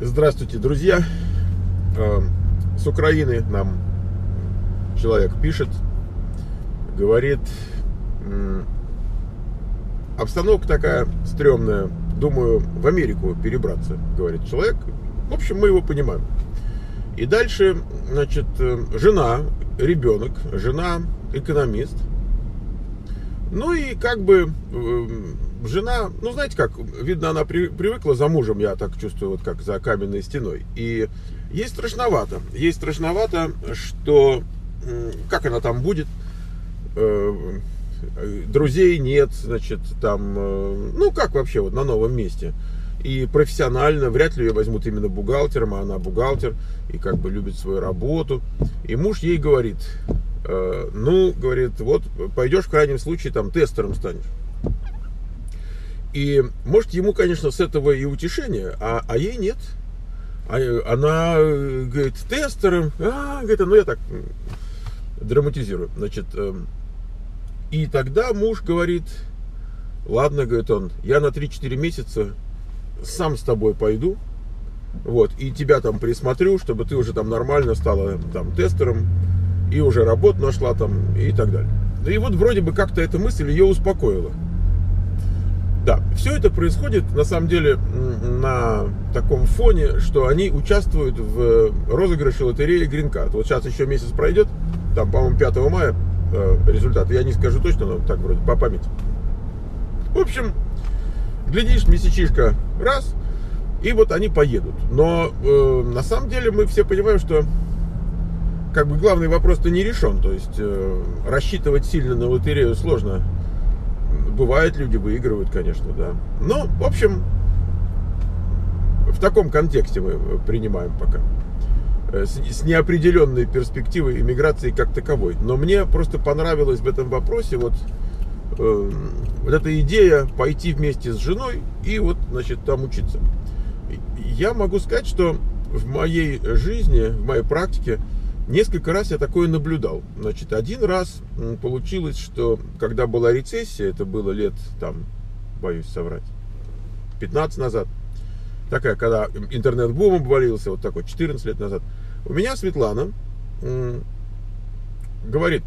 Здравствуйте, друзья. С Украины нам человек пишет, говорит, обстановка такая стрёмная, думаю, в Америку перебраться, говорит человек. В общем, мы его понимаем. И дальше, значит, жена, ребенок, жена экономист. Ну и как бы жена, ну знаете как, видно, она привыкла за мужем, я так чувствую, вот как за каменной стеной. И ей страшновато, что как она там будет, друзей нет, значит, там, ну как вообще вот на новом месте. И профессионально вряд ли ее возьмут именно бухгалтером, а она бухгалтер и как бы любит свою работу. И муж ей говорит, ну, говорит, вот пойдешь в крайнем случае там тестером станешь. И может ему, конечно, с этого и утешение, а ей нет. Она говорит, тестером, говорит, ну я так драматизирую, значит. И тогда муж говорит, ладно, говорит он, я на 3-4 месяца сам с тобой пойду, вот, и тебя там присмотрю, чтобы ты уже там нормально стала там тестером, и уже работу нашла там, и так далее. И вот вроде бы как-то эта мысль ее успокоила. Да, все это происходит, на самом деле, на таком фоне, что они участвуют в розыгрыше лотереи Green Card. Вот сейчас еще месяц пройдет, там, по-моему, 5 мая результат, я не скажу точно, но так вроде по памяти. В общем, глядишь, месячишка раз, и вот они поедут. Но на самом деле мы все понимаем, что как бы главный вопрос-то не решен. То есть рассчитывать сильно на лотерею сложно. Бывает, люди выигрывают, конечно, да. Но, в общем, в таком контексте мы принимаем пока. С неопределенной перспективой иммиграции как таковой. Но мне просто понравилась в этом вопросе вот эта идея пойти вместе с женой и вот, значит, там учиться. Я могу сказать, что в моей жизни, в моей практике несколько раз я такое наблюдал. Значит, один раз получилось, что когда была рецессия, это было лет, там, боюсь соврать, 15 назад, такая, когда интернет-бум обвалился, вот такой, 14 лет назад, у меня Светлана говорит,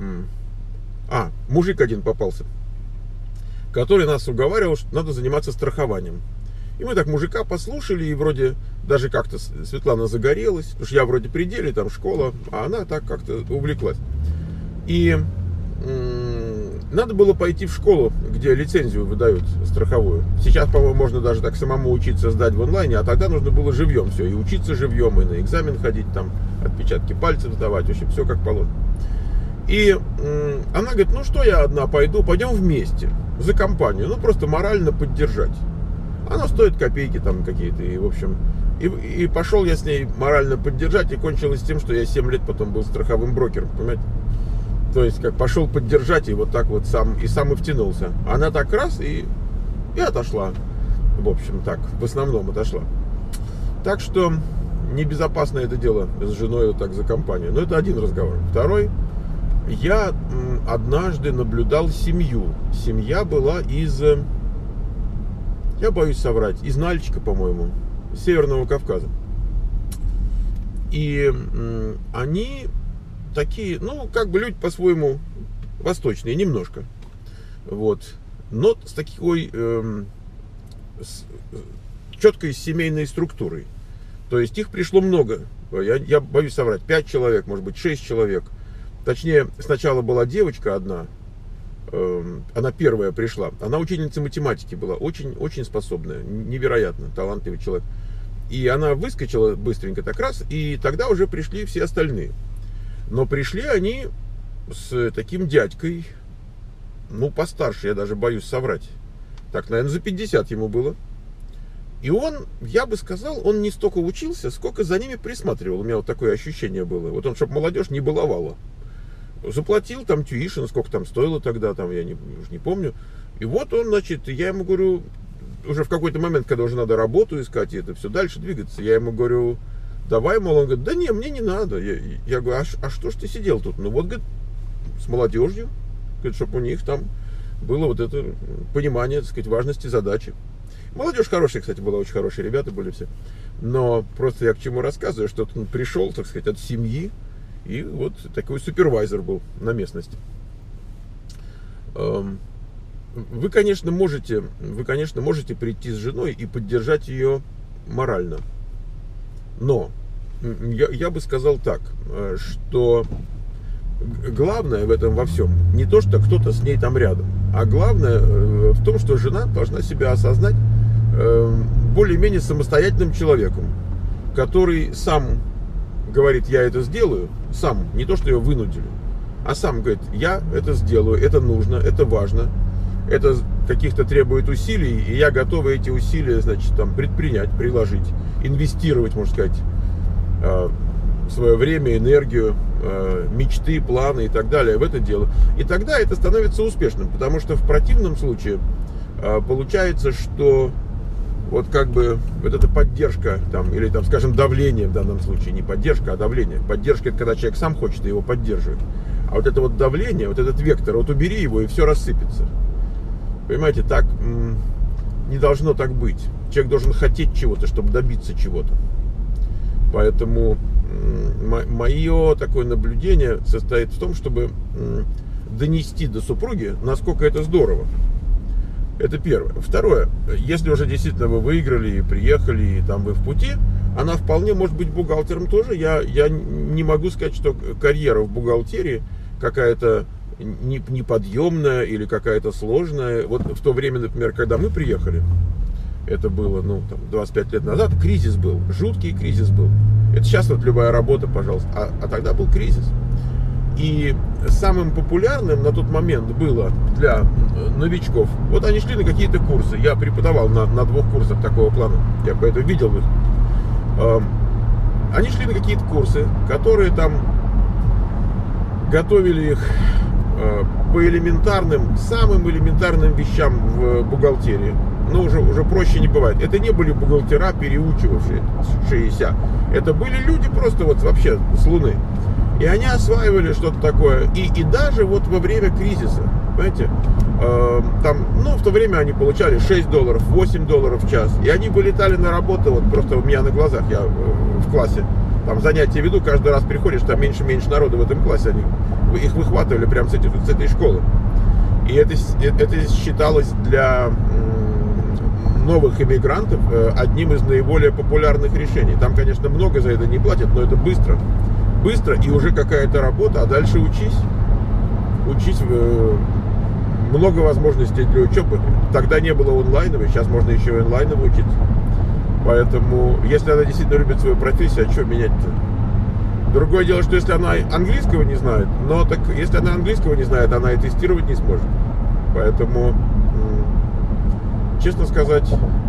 мужик один попался, который нас уговаривал, что надо заниматься страхованием. И мы так мужика послушали, и вроде даже как-то Светлана загорелась, потому что я вроде при деле, там школа, а она так как-то увлеклась. И надо было пойти в школу, где лицензию выдают страховую. Сейчас, по-моему, можно даже так самому учиться сдать в онлайне, а тогда нужно было живьем все, и учиться живьем, и на экзамен ходить, там отпечатки пальцев сдавать, в общем, все как положено. И она говорит, ну что я одна пойду, пойдем вместе, за компанию, ну просто морально поддержать. Она стоит копейки там какие-то, и в общем, и пошел я с ней морально поддержать, и кончилось тем, что я 7 лет потом был страховым брокером, понимаете? То есть, как пошел поддержать, и вот так вот сам и втянулся. Она так раз и отошла, в общем, так, в основном отошла. Так что, небезопасно это дело с женой вот так за компанию. Но это один разговор. Второй, я однажды наблюдал семью. Семья была из... Я боюсь соврать, из Нальчика, по-моему, с Северного Кавказа. И они такие, ну, как бы люди по-своему восточные, немножко. Вот. Но с такой четкой семейной структурой. То есть их пришло много. Я боюсь соврать, 5 человек, может быть, 6 человек. Точнее, сначала была девочка одна. Она первая пришла. Она учительница математики была, очень способная, невероятно талантливый человек. И она выскочила быстренько так раз, и тогда уже пришли все остальные. Но пришли они с таким дядькой, ну, постарше, я даже боюсь соврать. Так, наверное, за 50 ему было. И он, я бы сказал, он не столько учился, сколько за ними присматривал. У меня вот такое ощущение было. Вот он, чтобы молодежь не баловала. Заплатил там tuition, сколько там стоило тогда, там, я уже не помню. И вот он, значит, я ему говорю, уже в какой-то момент, когда уже надо работу искать и это все дальше двигаться, я ему говорю, давай, мол, он говорит, да не, мне не надо. Я говорю, а что ж ты сидел тут? Ну вот, говорит, с молодежью, говорит, чтобы у них там было вот это понимание, так сказать, важности задачи. Молодежь хорошая, кстати, была, очень хорошие ребята были все. Но просто я к чему рассказываю, что он пришел, так сказать, от семьи, и вот такой супервайзер был на местности. Вы, конечно, можете прийти с женой и поддержать ее морально. Но я бы сказал так, что главное в этом во всем не то, что кто-то с ней там рядом, а главное в том, что жена должна себя осознать более-менее самостоятельным человеком, который сам говорит: я это сделаю, сам, не то, что ее вынудили, а сам говорит: я это сделаю, это нужно, это важно, это каких-то требует усилий, и я готова эти усилия, значит, там предпринять, приложить, инвестировать, можно сказать, свое время, энергию, мечты, планы и так далее в это дело. И тогда это становится успешным, потому что в противном случае получается, что вот как бы вот эта поддержка там, или там, скажем, давление в данном случае, не поддержка, а давление. Поддержка — это когда человек сам хочет, и его поддерживают. А вот это вот давление, вот этот вектор, вот убери его, и все рассыпется. Понимаете, так не должно так быть. Человек должен хотеть чего-то, чтобы добиться чего-то. Поэтому мое такое наблюдение состоит в том, чтобы донести до супруги, насколько это здорово. Это первое. Второе, если уже действительно вы выиграли и приехали, и там вы в пути, она вполне может быть бухгалтером тоже. Я не могу сказать, что карьера в бухгалтерии какая-то неподъемная или какая-то сложная. Вот в то время, например, когда мы приехали, это было, ну, там, 25 лет назад, кризис был, жуткий кризис был. Это сейчас вот любая работа, пожалуйста, а тогда был кризис. И самым популярным на тот момент было для новичков, вот они шли на какие-то курсы. Я преподавал на 2 курсах такого плана, я поэтому видел их. Они шли на какие-то курсы, которые там готовили их по элементарным, самым элементарным вещам в бухгалтерии. Но уже проще не бывает. Это не были бухгалтера, переучивавшиеся. Это были люди просто вот вообще с Луны. И они осваивали что-то такое. И даже вот во время кризиса, понимаете, там, ну, в то время они получали $6, $8 в час. И они вылетали на работу, вот просто у меня на глазах, я в классе там занятия веду, каждый раз приходишь, там меньше народу в этом классе, они их выхватывали прямо с этой школы. И это считалось для новых иммигрантов одним из наиболее популярных решений. Там, конечно, много за это не платят, но это быстро и уже какая-то работа, а дальше учись, много возможностей для учебы. Тогда не было онлайновой, сейчас можно еще и онлайново учиться. Поэтому, если она действительно любит свою профессию, а что менять-то? Другое дело, что если она английского не знает, но так если она английского не знает, она и тестировать не сможет. Поэтому, честно сказать,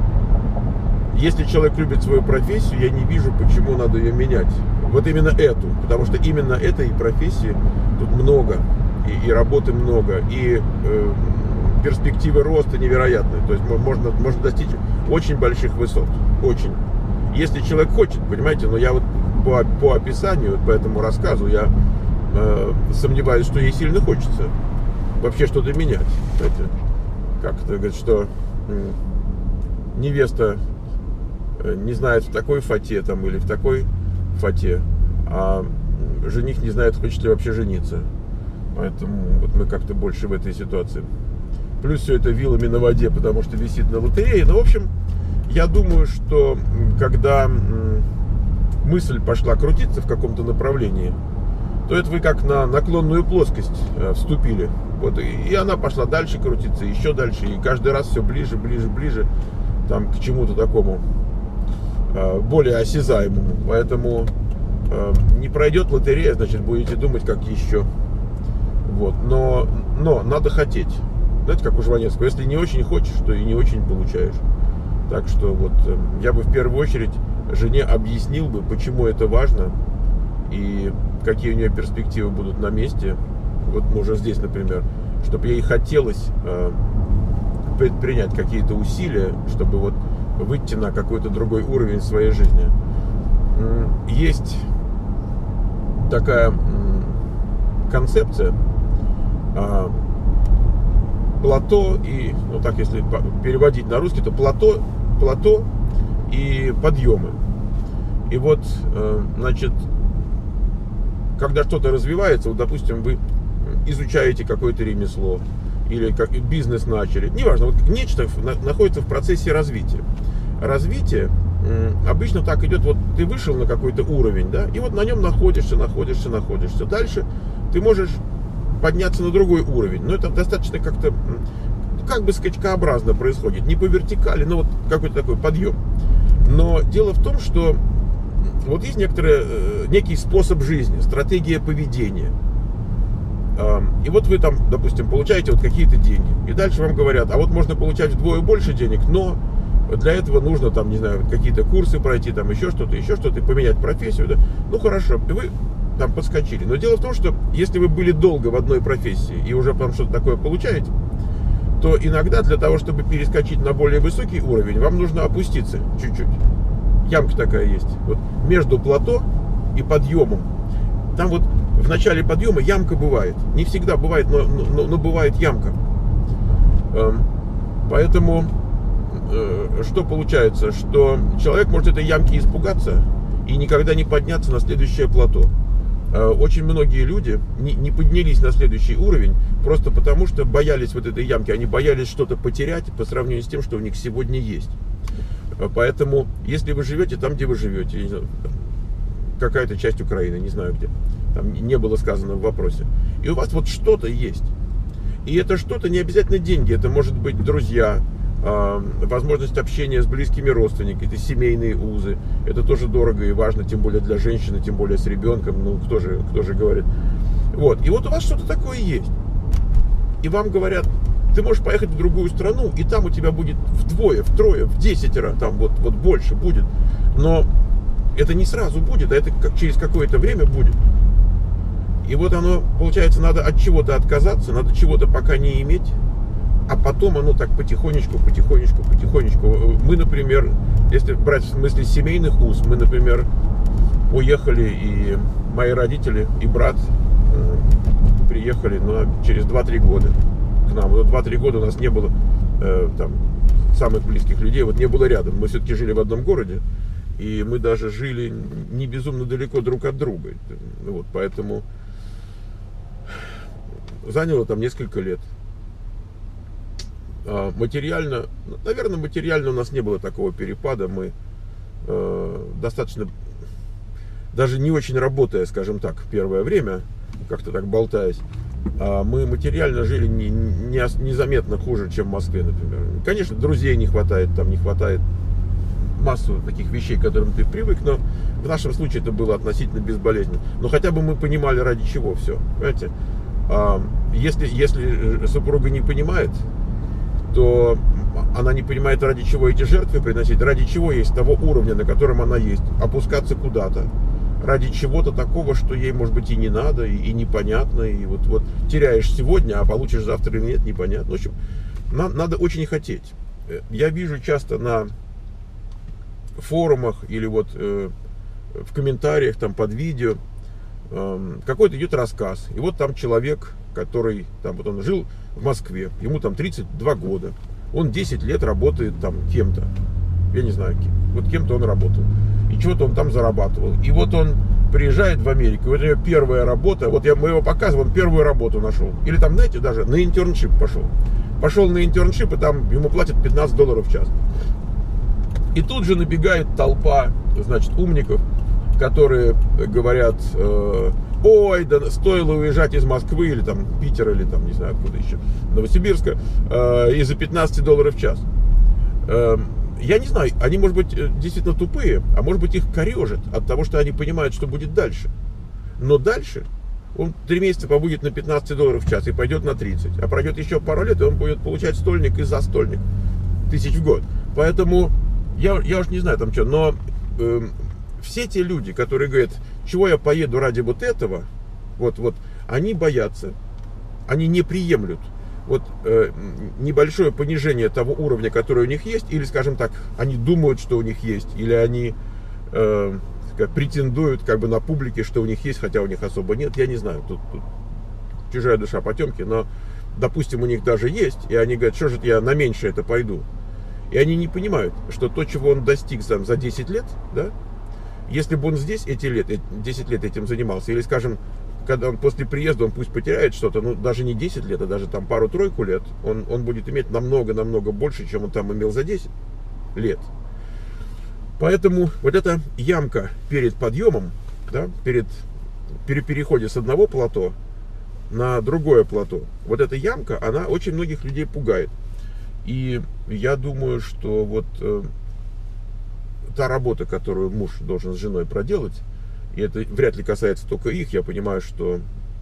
если человек любит свою профессию, я не вижу, почему надо ее менять. Вот именно эту, потому что именно этой профессии тут много, и работы много, и перспективы роста невероятные. То есть можно достичь очень больших высот, очень. Если человек хочет, понимаете, но я вот по описанию, вот по этому рассказу, я сомневаюсь, что ей сильно хочется вообще что-то менять. Знаете, как это говорит, что невеста не знает в такой фате там или в такой фате, а жених не знает, хочет ли вообще жениться. Поэтому вот мы как-то больше в этой ситуации. Плюс все это вилами на воде, потому что висит на лотерее. Ну, в общем, я думаю, что когда мысль пошла крутиться в каком-то направлении, то это вы как на наклонную плоскость вступили. Вот, и она пошла дальше крутиться, еще дальше. И каждый раз все ближе там, к чему-то такому более осязаемому. Поэтому не пройдет лотерея, значит, будете думать, как еще. Вот. Но надо хотеть. Знаете, как у Жванецкого, если не очень хочешь, то и не очень получаешь. Так что вот я бы в первую очередь жене объяснил бы, почему это важно и какие у нее перспективы будут на месте. Вот уже здесь, например, чтобы ей хотелось предпринять какие-то усилия, чтобы вот выйти на какой-то другой уровень своей жизни. Есть такая концепция, плато и, ну так если переводить на русский, то плато и подъемы. И вот, значит, когда что-то развивается, вот, допустим, вы изучаете какое-то ремесло или как бизнес начали, неважно, вот нечто находится в процессе развития. Развитие обычно так идет, вот ты вышел на какой-то уровень, да, и вот на нем находишься. Дальше ты можешь подняться на другой уровень, но это достаточно как-то, как бы скачкообразно происходит, не по вертикали, но вот какой-то такой подъем. Но дело в том, что вот есть некий способ жизни, стратегия поведения. И вот вы там, допустим, получаете вот какие-то деньги. И дальше вам говорят, а вот можно получать вдвое больше денег, но для этого нужно там, не знаю, какие-то курсы пройти, там еще что-то, и поменять профессию. Да? Ну хорошо, и вы там подскочили. Но дело в том, что если вы были долго в одной профессии и уже там что-то такое получаете, то иногда для того, чтобы перескочить на более высокий уровень, вам нужно опуститься чуть-чуть. Ямка такая есть. Вот между плато и подъемом. Там вот в начале подъема ямка бывает. Не всегда бывает, но бывает ямка. Поэтому что получается? Что человек может этой ямки испугаться и никогда не подняться на следующее плато. Очень многие люди не поднялись на следующий уровень просто потому, что боялись вот этой ямки. Они боялись что-то потерять по сравнению с тем, что у них сегодня есть. Поэтому, если вы живете там, где вы живете, какая-то часть Украины, не знаю где, там не было сказано в вопросе, и у вас вот что-то есть. И это что-то не обязательно деньги, это может быть друзья, возможность общения с близкими родственниками, это семейные узы, это тоже дорого и важно, тем более для женщины, тем более с ребенком, ну кто же говорит. Вот, и вот у вас что-то такое есть. И вам говорят, ты можешь поехать в другую страну, и там у тебя будет вдвое, втрое, в 10, там вот больше будет. Но это не сразу будет, а это через какое-то время будет. И вот оно, получается, надо от чего-то отказаться, надо чего-то пока не иметь, а потом оно так потихонечку. Мы, например, если брать в смысле семейных уз, мы, например, уехали, и мои родители, и брат приехали через 2-3 года к нам. Вот 2-3 года у нас не было там самых близких людей, вот не было рядом. Мы все-таки жили в одном городе, и мы даже жили не безумно далеко друг от друга. Вот, поэтому заняло там несколько лет. Материально, наверное, материально у нас не было такого перепада. Мы достаточно, даже не очень работая, скажем так, первое время, как-то так болтаясь, мы материально жили незаметно хуже, чем в Москве, например. Конечно, друзей не хватает, там не хватает массу таких вещей, к которым ты привык, но в нашем случае это было относительно безболезненно. Но хотя бы мы понимали, ради чего все. Понимаете? Если супруга не понимает, то она не понимает, ради чего эти жертвы приносить, ради чего есть того уровня, на котором она есть, опускаться куда-то, ради чего-то такого, что ей, может быть, и не надо, и непонятно, и вот теряешь сегодня, а получишь завтра или нет, непонятно. В общем, надо очень хотеть. Я вижу часто на форумах или вот в комментариях там под видео какой-то идет рассказ, и вот там человек, который там вот он жил в Москве, ему там 32 года, он 10 лет работает там кем-то, я не знаю кем, вот кем-то он работал, и чего-то он там зарабатывал, и вот он приезжает в Америку, вот у него первая работа, вот мы его показываем, он первую работу нашел, или там, знаете, даже на интерншип пошел на интерншип, и там ему платят $15 в час, и тут же набегает толпа, значит, умников, которые говорят, ой, да стоило уезжать из Москвы или там Питера, или там, не знаю, откуда еще, Новосибирска, из-за $15 в час. Я не знаю, они, может быть, действительно тупые, а может быть, их корежит от того, что они понимают, что будет дальше. Но дальше он 3 месяца побудет на $15 в час и пойдет на 30. А пройдет еще пару лет, и он будет получать стольник и за стольник тысяч в год. Поэтому я уж не знаю там что, но все те люди, которые говорят, чего я поеду ради вот этого, вот, они боятся, они не приемлют вот небольшое понижение того уровня, который у них есть, или, скажем так, они думают, что у них есть, или они претендуют как бы на публике, что у них есть, хотя у них особо нет, я не знаю, тут чужая душа потемки, но допустим, у них даже есть, и они говорят, что же я на меньше это пойду. И они не понимают, что то, чего он достиг там, за 10 лет, да, если бы он здесь 10 лет этим занимался, или, скажем, когда он после приезда, он пусть потеряет что-то, ну, даже не 10 лет, а даже там пару-тройку лет, он будет иметь намного больше, чем он там имел за 10 лет. Поэтому вот эта ямка перед подъемом, да, при переходе с одного плато на другое плато, вот эта ямка, она очень многих людей пугает. И я думаю, что вот та работа, которую муж должен с женой проделать, и это вряд ли касается только их, я понимаю, что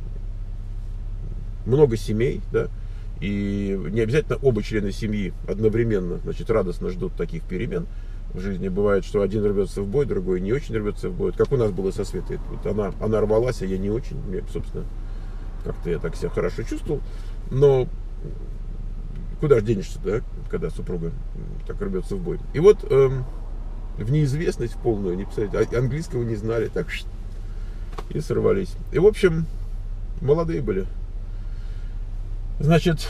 много семей, да, и не обязательно оба члена семьи одновременно, значит, радостно ждут таких перемен. В жизни бывает, что один рвется в бой, другой не очень рвется в бой. Как у нас было со Светой. Вот она рвалась, а я не очень. Мне, собственно, как-то я так себя хорошо чувствовал. Но куда же денешься, да, когда супруга так рвется в бой. И вот в неизвестность в полную, не представляете, английского не знали, так и сорвались. И, в общем, молодые были. Значит,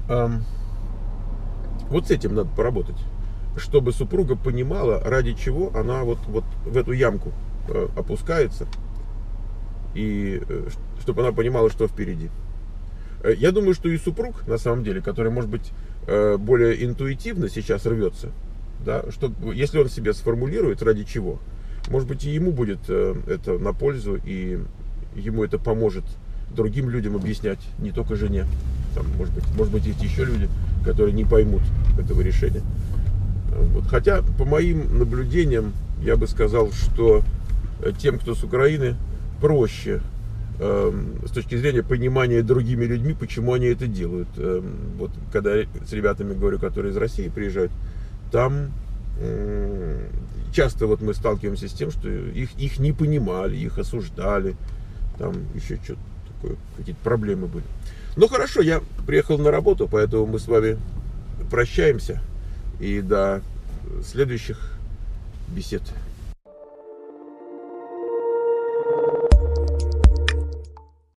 вот с этим надо поработать, чтобы супруга понимала, ради чего она вот в эту ямку опускается, и чтобы она понимала, что впереди. Я думаю, что и супруг, на самом деле, который, может быть, более интуитивно сейчас рвется, да, что, если он себе сформулирует, ради чего, может быть, и ему будет это на пользу, и ему это поможет другим людям объяснять, не только жене. Там, может быть, есть еще люди, которые не поймут этого решения. Вот. Хотя, по моим наблюдениям, я бы сказал, что тем, кто с Украины, проще с точки зрения понимания другими людьми, почему они это делают. Вот когда с ребятами говорю, которые из России приезжают, там часто вот мы сталкиваемся с тем, что их не понимали, их осуждали, там еще что-то такое, какие-то проблемы были. Ну хорошо, я приехал на работу, поэтому мы с вами прощаемся и до следующих бесед.